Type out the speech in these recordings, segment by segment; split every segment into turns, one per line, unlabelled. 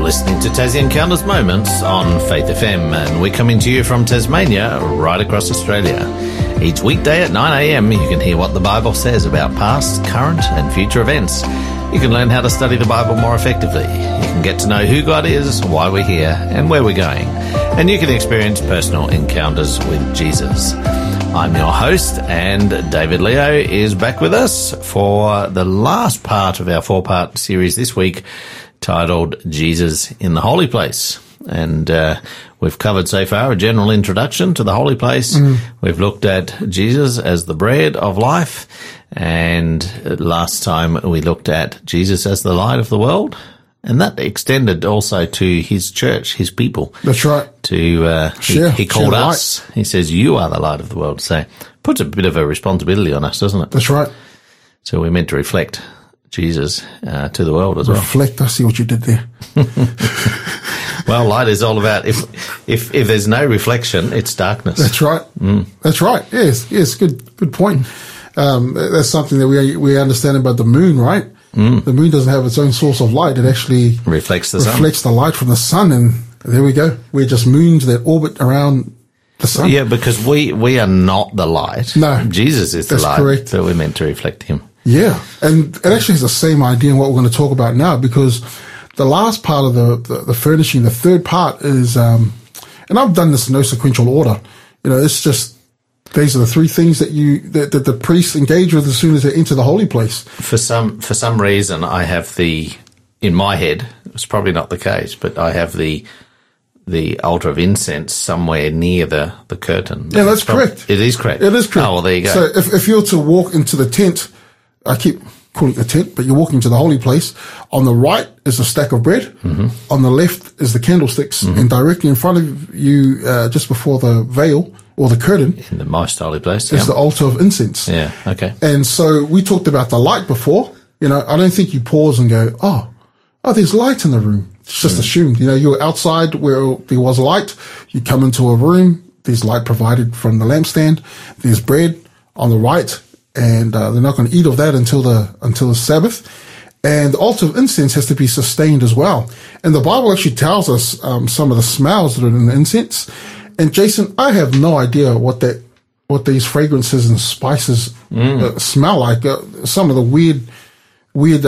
listening to Tassie Encounters Moments on Faith FM, and we're coming to you from Tasmania, right across Australia. Each weekday at 9 a.m, you can hear what the Bible says about past, current and future events. You can learn how to study the Bible more effectively. You can get to know who God is, why we're here, and where we're going. And you can experience personal encounters with Jesus. I'm your host, and David Leo is back with us for the last part of our four-part series this week, titled Jesus in the Holy Place. And we've covered so far a general introduction to the Holy Place. We've looked at Jesus as the bread of life. And last time we looked at Jesus as the light of the world. And that extended also to his church, his people.
That's right.
He called us. He says, you are the light of the world. So puts a bit of a responsibility on us, doesn't it?
That's right.
So we're meant to reflect Jesus to the world as well.
Reflect. I see what you did there.
Well, light is all about if there's no reflection, it's darkness.
That's right. That's right. Yes. Good point. That's something that we understand about the moon, right? The moon doesn't have its own source of light. It actually
reflects the
light from the sun, and there we go. We're just moons that orbit around the sun.
Yeah, because we are not the light.
No.
Jesus is the light.
Correct.
So we're meant to reflect him.
Yeah, and it actually has the same idea in what we're going to talk about now, because the last part of the furnishing, the third part is, and I've done this in no sequential order. You know, it's just, these are the three things that the priests engage with as soon as they enter the holy place. For
some reason, I have in my head, it's probably not the case, but I have the altar of incense somewhere near the curtain.
Yeah, that's correct.
It is correct.
It is correct.
Oh, well, there you go.
So if you're to walk into the tent, I keep calling it a tent, but you're walking to the holy place. On the right is a stack of bread. On the left is the candlesticks. And directly in front of you, just before the veil or the curtain,
in the most holy place,
is the altar of incense.
Yeah, okay.
And so we talked about the light before. You know, I don't think you pause and go, oh, there's light in the room. It's just assumed. You know, you're outside where there was light. You come into a room. There's light provided from the lampstand. There's bread on the right. And they're not going to eat of that until the Sabbath. And the altar of incense has to be sustained as well. And the Bible actually tells us some of the smells that are in the incense. And Jason, I have no idea what these fragrances and spices smell like. Some of the weird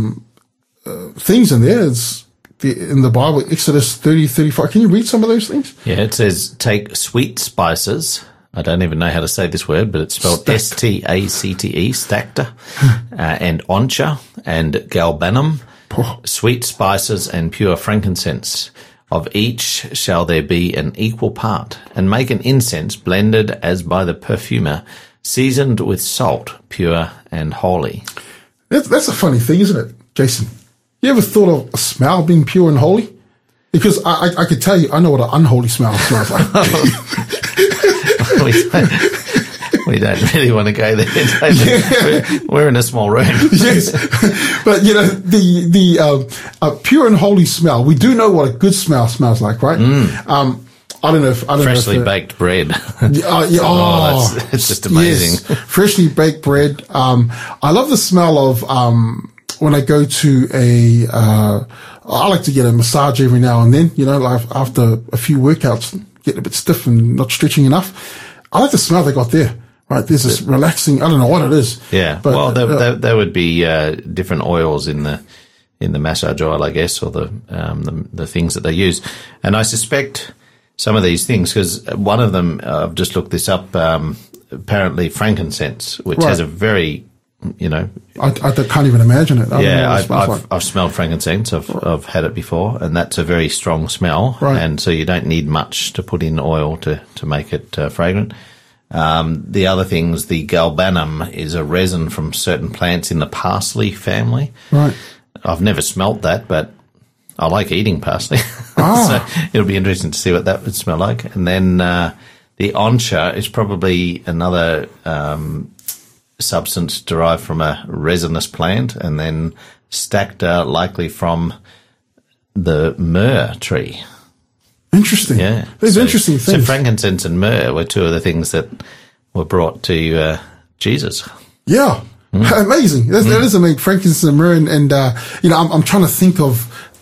things in there. In the Bible, Exodus 30:35. Can you read some of those things?
Yeah, it says, take sweet spices. I don't even know how to say this word, but it's spelled Stacte, stacta, and oncha, and galbanum, sweet spices and pure frankincense. Of each shall there be an equal part, and make an incense blended as by the perfumer, seasoned with salt, pure and holy.
That's a funny thing, isn't it, Jason? You ever thought of a smell being pure and holy? Because I could tell you, I know what an unholy smell smells like.
We don't really want to go there. We're in a small room.
Yes, but you know the pure and holy smell. We do know what a good smell smells like, right? I don't know if
freshly baked bread.
It's
just amazing.
Yes, freshly baked bread. I love the smell of when I go to I like to get a massage every now and then. You know, like after a few workouts, getting a bit stiff and not stretching enough. I like the smell they got there. Right, there's this relaxing. I don't know what it is.
Yeah, but there would be different oils in the massage oil, I guess, or the things that they use. And I suspect some of these things, because one of them, I've just looked this up. Apparently, frankincense, which has a very, you know,
I can't even imagine it.
I've smelled frankincense. I've had it before, and that's a very strong smell.
Right.
And so you don't need much to put in oil to make it fragrant. The other things, the galbanum is a resin from certain plants in the parsley family.
Right.
I've never smelt that, but I like eating parsley. So it'll be interesting to see what that would smell like. And then the oncha is probably another substance derived from a resinous plant, and then stacta likely from the myrrh tree.
Interesting.
Yeah.
There's interesting things.
So frankincense and myrrh were two of the things that were brought to Jesus.
Yeah. Amazing. That is amazing. Frankincense and myrrh. And you know, I'm trying to think of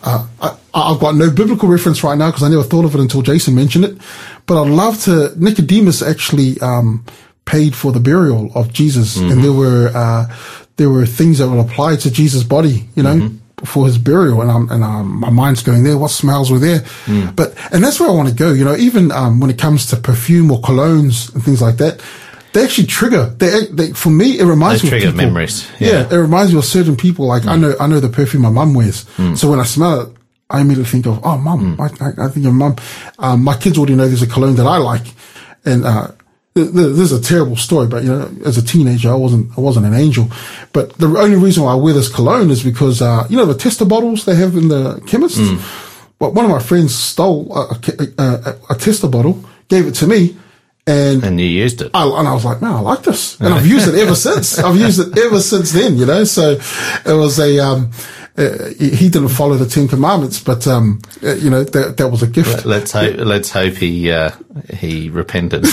I've got no biblical reference right now because I never thought of it until Jason mentioned it. But I'd love to. Nicodemus actually paid for the burial of Jesus, and there were things that would apply to Jesus' body, you know, for his burial. And my mind's going there. What smells were there? And that's where I want to go. You know, even when it comes to perfume or colognes and things like that. They actually trigger. They for me, it reminds me of
trigger
people.
Memories.
Yeah, it reminds me of certain people. Like I know the perfume my mum wears. So when I smell it, I immediately think of, oh, mum. I think of mum. My kids already know there's a cologne that I like, and this is a terrible story. But you know, as a teenager, I wasn't an angel. But the only reason why I wear this cologne is because you know the tester bottles they have in the chemist. Well, one of my friends stole a tester bottle, gave it to me. And
you used it.
And I was like, man, I like this. And I've used it ever since. I've used it ever since then, you know. So it was he didn't follow the 10 Commandments, but, you know, that was a gift.
Let's hope he repented.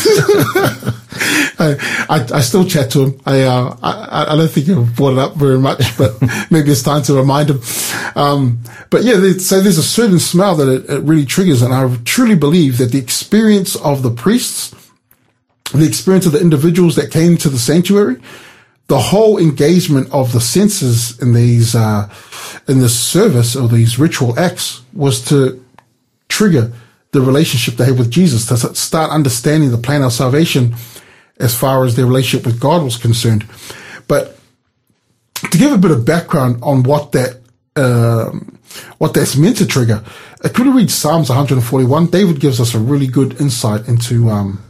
I still chat to him. I don't think he'll brought it up very much, but maybe it's time to remind him. But yeah, so there's a certain smell that it really triggers. And I truly believe that the experience of the priests, the experience of the individuals that came to the sanctuary, the whole engagement of the senses in these, in this service or these ritual acts was to trigger the relationship they had with Jesus, to start understanding the plan of salvation as far as their relationship with God was concerned. But to give a bit of background on what that's meant to trigger, could we read Psalms 141? David gives us a really good insight into,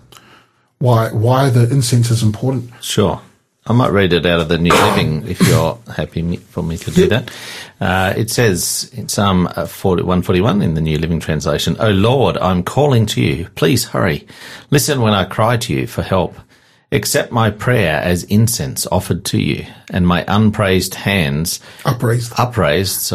why the incense is important.
Sure. I might read it out of the New Living if you're happy for me to do that. It says in Psalm 141 in the New Living Translation, O Lord, I'm calling to you. Please hurry. Listen when I cry to you for help. Accept my prayer as incense offered to you, and my upraised hands as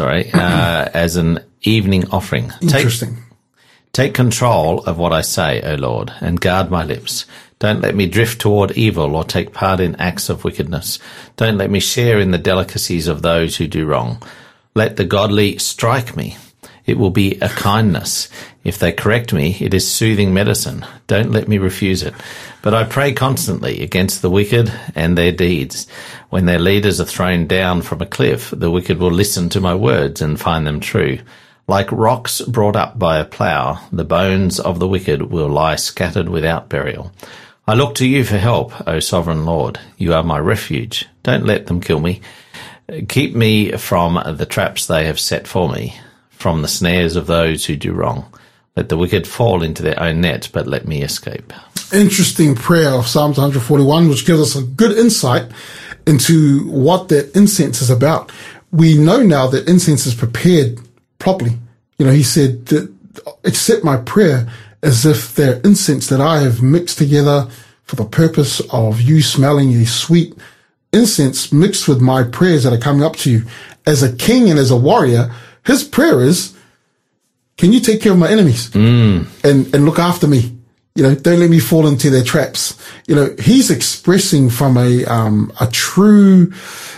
an evening offering.
Interesting.
Take control of what I say, O Lord, and guard my lips. Don't let me drift toward evil or take part in acts of wickedness. Don't let me share in the delicacies of those who do wrong. Let the godly strike me. It will be a kindness. If they correct me, it is soothing medicine. Don't let me refuse it. But I pray constantly against the wicked and their deeds. When their leaders are thrown down from a cliff, the wicked will listen to my words and find them true. Like rocks brought up by a plough, the bones of the wicked will lie scattered without burial. I look to you for help, O sovereign Lord. You are my refuge. Don't let them kill me. Keep me from the traps they have set for me, from the snares of those who do wrong. Let the wicked fall into their own net, but let me escape.
Interesting prayer of Psalms 141, which gives us a good insight into what that incense is about. We know now that incense is prepared properly. You know, he said, accept my prayer as if they're incense that I have mixed together for the purpose of you smelling a sweet incense mixed with my prayers that are coming up to you. As a king and as a warrior, his prayer is, can you take care of my enemies and look after me? You know, don't let me fall into their traps. You know, he's expressing from a true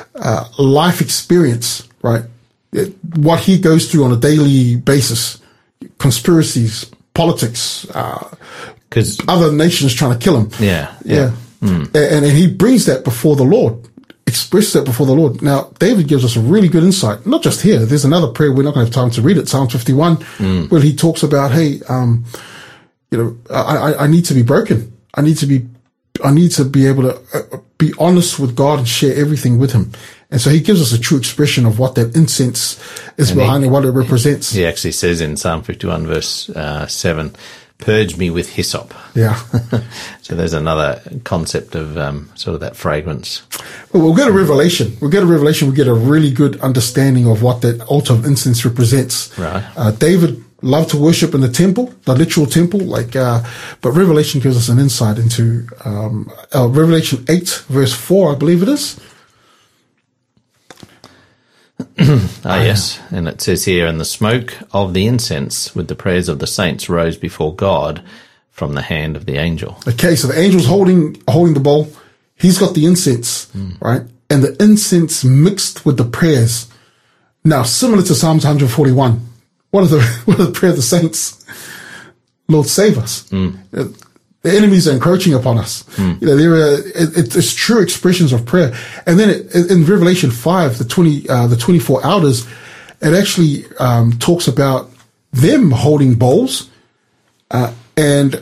life experience, right? What he goes through on a daily basis, conspiracies, politics, because other nations trying to kill him.
Yeah.
And he brings that before the Lord, expresses that before the Lord. Now, David gives us a really good insight, not just here. There's another prayer. We're not going to have time to read it. Psalm 51, where he talks about, hey, you know, I need to be broken. I need to be able to be honest with God and share everything with him. And so he gives us a true expression of what that incense is behind and what it represents.
He actually says in Psalm 51 verse 7, purge me with hyssop.
Yeah.
So there's another concept of sort of that fragrance.
Well, we'll get a revelation. We get a really good understanding of what that altar of incense represents.
Right.
David loved to worship in the temple, the literal temple, but Revelation gives us an insight into Revelation 8 verse 4, I believe it is.
Yes. And it says here, and the smoke of the incense with the prayers of the saints rose before God from the hand of the angel.
Okay, so the angel's holding the bowl. He's got the incense, right? And the incense mixed with the prayers. Now, similar to Psalms 141, What are the prayer of the saints? Lord, save us. The enemies are encroaching upon us. It's true expressions of prayer. And then in Revelation 5, the 24 elders, it actually talks about them holding bowls, and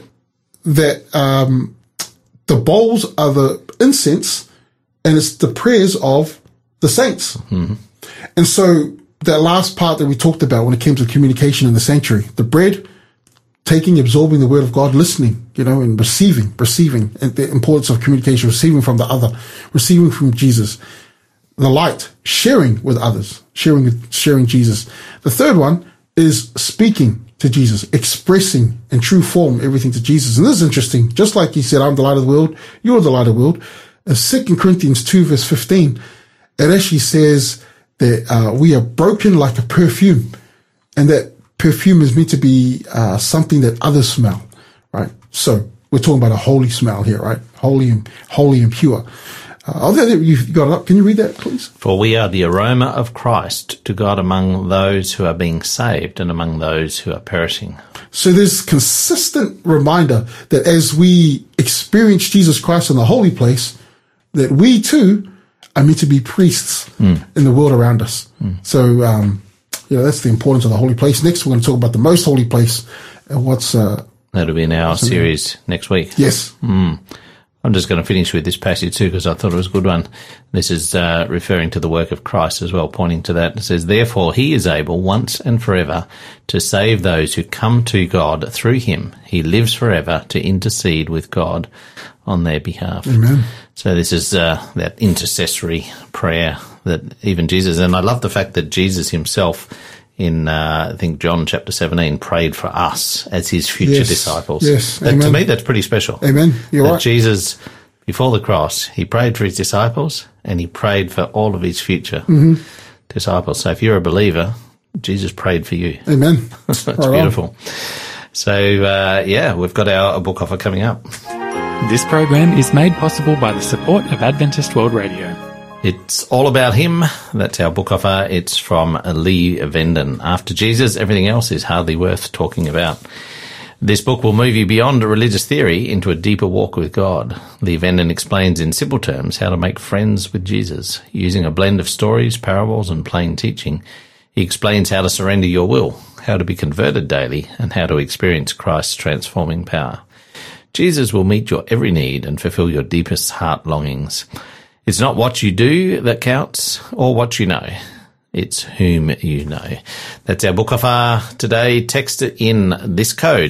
that the bowls are the incense, and it's the prayers of the saints. And so that last part that we talked about when it came to communication in the sanctuary, the bread, taking, absorbing the word of God, listening, and receiving, and the importance of communication, receiving from the other, receiving from Jesus. The light, sharing with others, sharing Jesus. The third one is speaking to Jesus, expressing in true form everything to Jesus. And this is interesting. Just like he said, I'm the light of the world, you're the light of the world. In 2 Corinthians 2 verse 15, it actually says that we are broken like a perfume, and that perfume is meant to be something that others smell, right? So we're talking about a holy smell here, right? Holy and pure. You've got it up. Can you read that, please?
For we are the aroma of Christ to God among those who are being saved and among those who are perishing.
So there's consistent reminder that as we experience Jesus Christ in the holy place, that we too are meant to be priests in the world around us. So, that's the importance of the holy place. Next, we're going to talk about the most holy place and what's...
That'll be in our series next week.
Yes.
I'm just going to finish with this passage too, because I thought it was a good one. This is referring to the work of Christ as well, pointing to that. It says, therefore he is able once and forever to save those who come to God through him. He lives forever to intercede with God on their behalf.
Amen.
So this is that intercessory prayer that even Jesus, and I love the fact that Jesus himself in, I think, John chapter 17, prayed for us as his future disciples.
Yes,
to me, that's pretty special.
Amen. You're right.
Jesus, before the cross, he prayed for his disciples, and he prayed for all of his future disciples. So if you're a believer, Jesus prayed for you.
Amen.
That's beautiful. So, we've got our book offer coming up.
This program is made possible by the support of Adventist World Radio.
It's all about him. That's our book offer. It's from Lee Venden. After Jesus, everything else is hardly worth talking about. This book will move you beyond a religious theory into a deeper walk with God. Lee Venden explains in simple terms how to make friends with Jesus. Using a blend of stories, parables, and plain teaching, he explains how to surrender your will, how to be converted daily, and how to experience Christ's transforming power. Jesus will meet your every need and fulfill your deepest heart longings. It's not what you do that counts or what you know. It's whom you know. That's our book offer today. Text it in this code,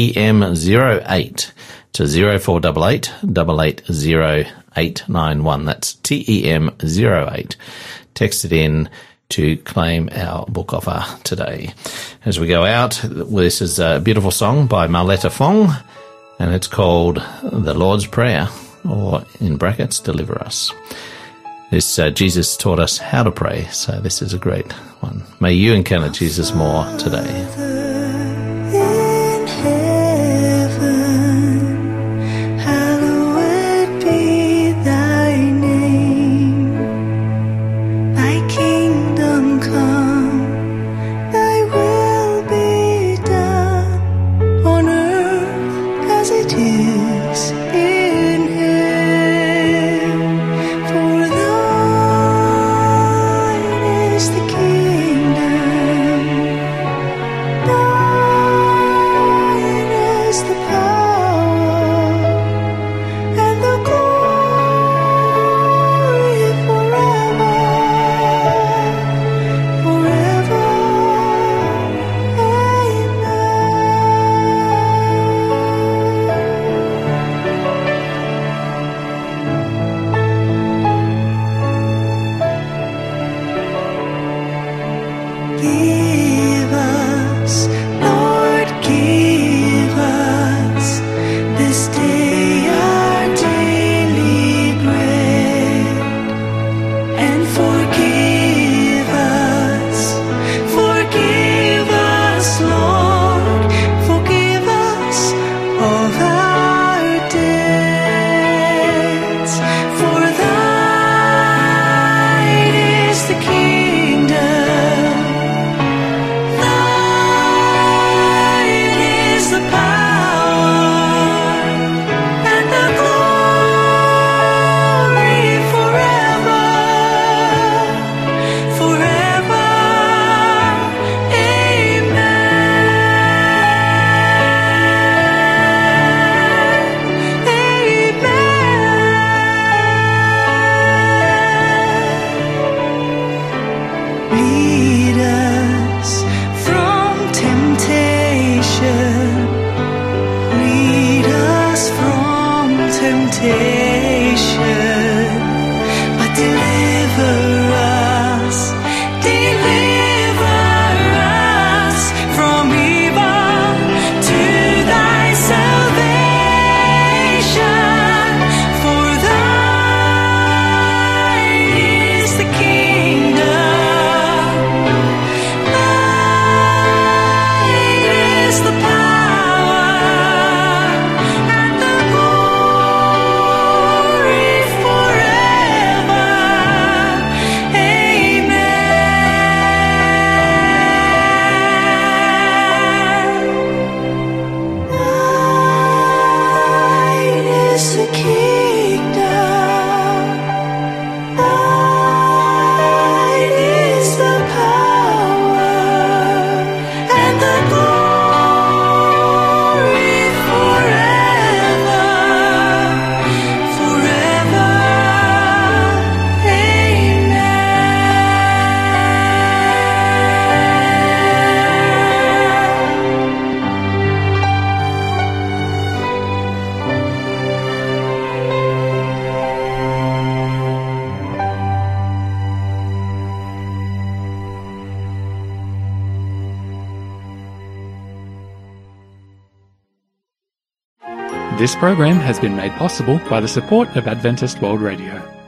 TEM08 to 0488 880 891. That's TEM08. Text it in to claim our book offer today. As we go out, this is a beautiful song by Marletta Fong, and it's called The Lord's Prayer, or in brackets, Deliver Us. This Jesus taught us how to pray, so this is a great one. May you encounter Jesus more today.
Lead us from temptation. Lead us from temptation. But deliver us from evil, to thy salvation. For thine is the kingdom, thine is the power, and the glory forever. Thine is the kingdom, thine is the power, and the glory forever, forever.
This program has been made possible by the support of Adventist World Radio.